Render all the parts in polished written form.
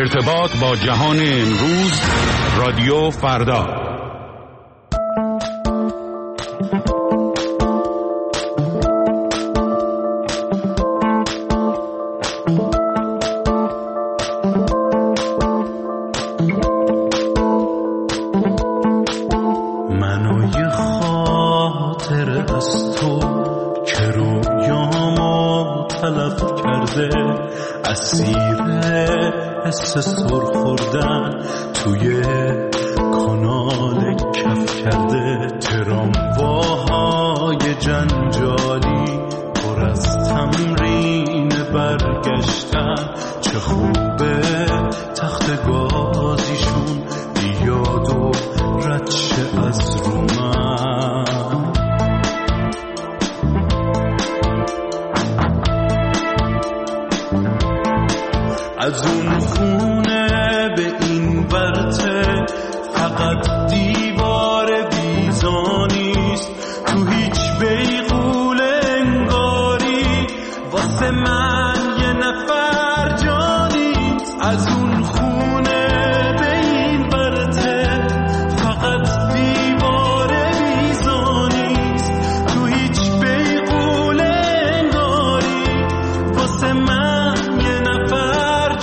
ارتباط با جهان امروز، رادیو فردا. منو یه خاطر از تو که رویامو تلف کرده، اسیر حس سر خوردن توی کانال کف کرده. ترامواهای جنجالی پر از تمرین برگشتن، چه خوبه تخت گازیشون بیاد و رد شه از رو من. از اون خونه به این ورته فقط دیوار بیزانیست، تو هیچ بیغول انگاری واسه من یه نفر جانیست. از اون خونه به این ورته فقط دیوار بیزانیست، تو هیچ بیغول انگاری واسه من یه نفر.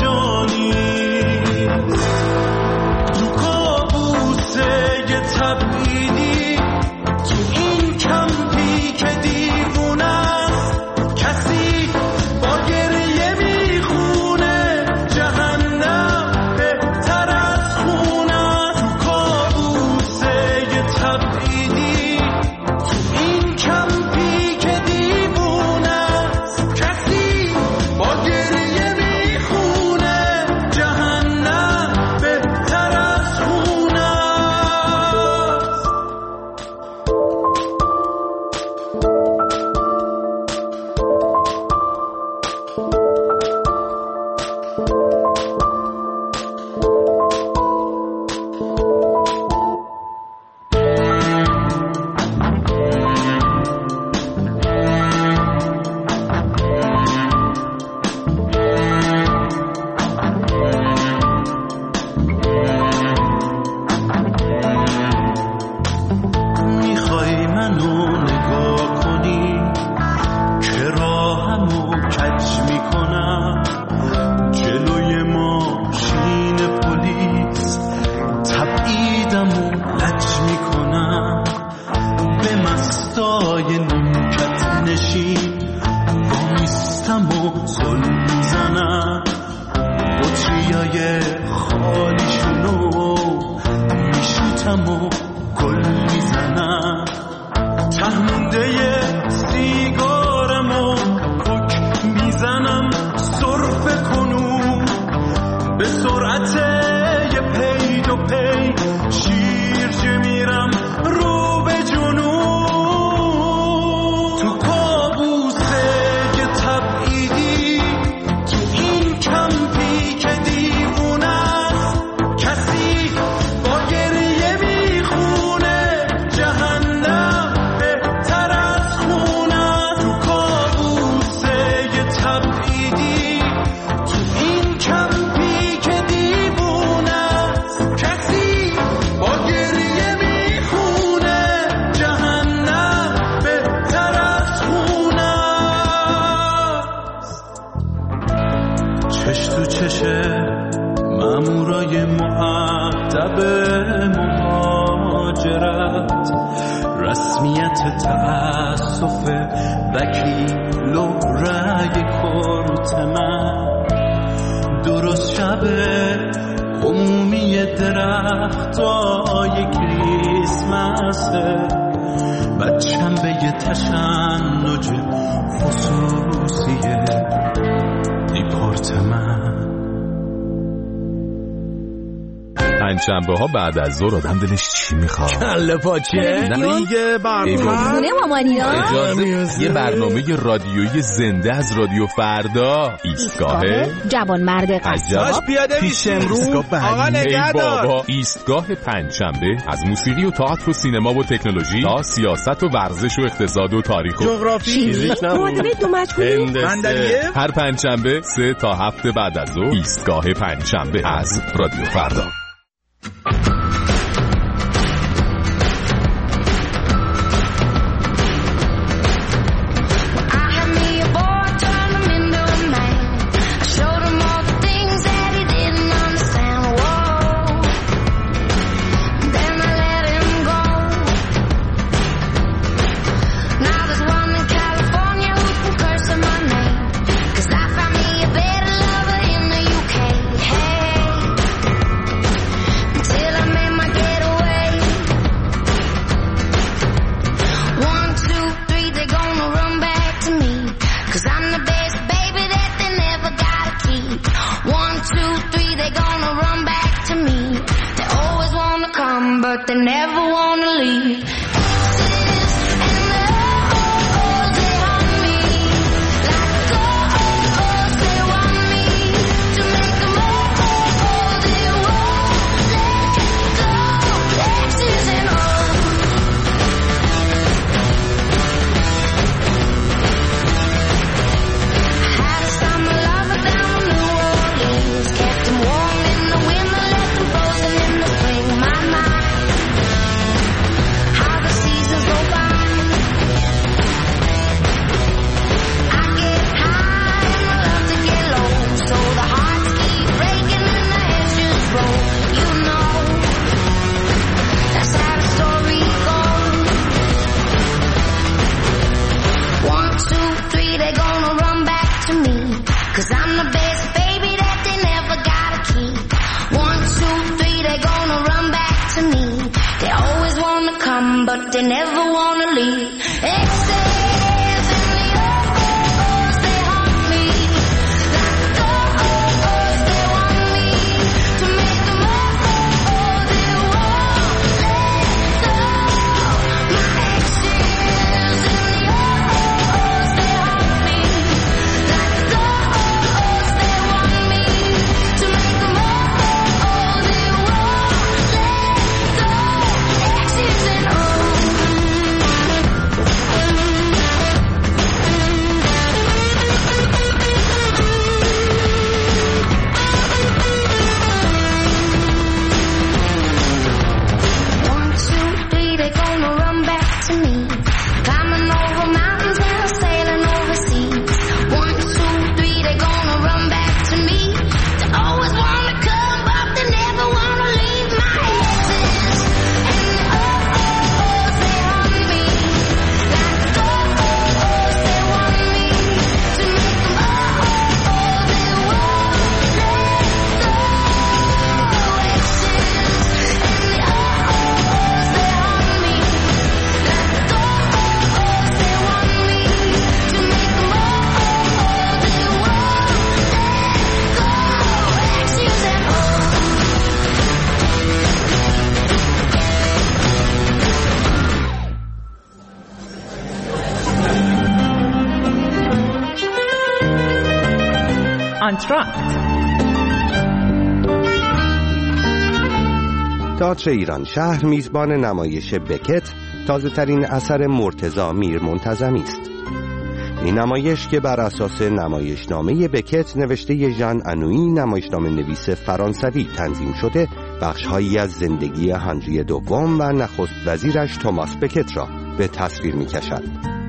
مامورای مؤدب مهاجرت، رسمیت تأسف وکیل و رأی کورت من، درست شب عمومی درختای کریسمسه، بچم به یه تشنج خصوصی دیپورت من. پنجشنبه ها بعد از ظهر آدم دلش چی میخواد؟ کله پاچه؟ نه دیگه برنامه مامانینا. اجازه یه برنامه رادیویی زنده از رادیو فردا. ایستگاه جوانمرد قصاب پیاده میشه آقا نگهدار. ایستگاه پنجشنبه از موسیقی و تئاتر و سینما و تکنولوژی تا سیاست و ورزش و اقتصاد و تاریخ و جغرافی، معادله دو مجهولی، هر پنجشنبه 3 تا 7 بعد از ظهر. ایستگاه پنجشنبه از رادیو فردا. But they never wanna leave. Cause I'm the best baby that they never gotta keep. 1, 2, 3, they're gonna run back to me. They always wanna come, but they never wanna leave. Except in the oh-ohs, they haunt me. Like the oh-ohs, they want me to make them oh-oh, they won't let go. My exes in the oh-ohs, they haunt me. Like the تئاتر ایران شهر میزبان نمایش بکت، تازه ترین اثر مرتضی میرمنتظمی است. این نمایش که بر اساس نمایشنامه بکت نوشته ژان انویی، نمایشنامه نویس فرانسوی، تنظیم شده، بخش‌هایی از زندگی هنری دوم و نخست وزیرش توماس بکت را به تصویر می‌کشد.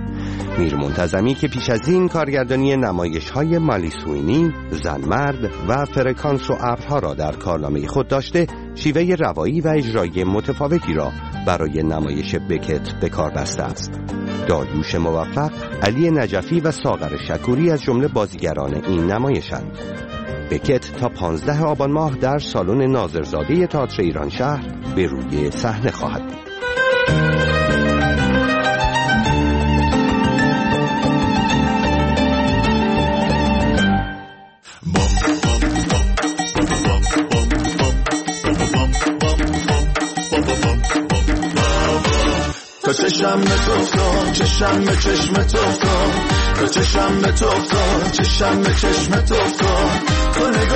میرمنتظمی که پیش از این کارگردانی نمایش‌های مالی سوینی، زن مرد و فرکانس و ابرها را در کارنامه خود داشته، شیوه روایی و اجرایی متفاوتی را برای نمایش بکت به کار بسته است. داریوش موفق، علی نجفی و ساغر شکوری از جمله بازیگران این نمایشند. بکت تا 15 آبان ماه در سالن ناظرزاده تئاتر ایران شهر به روی صحنه خواهد بود. چشم به تو افتاد، چشم به چشم تو افتاد، چشم به تو افتاد، چشم به چشم تو افتاد، تو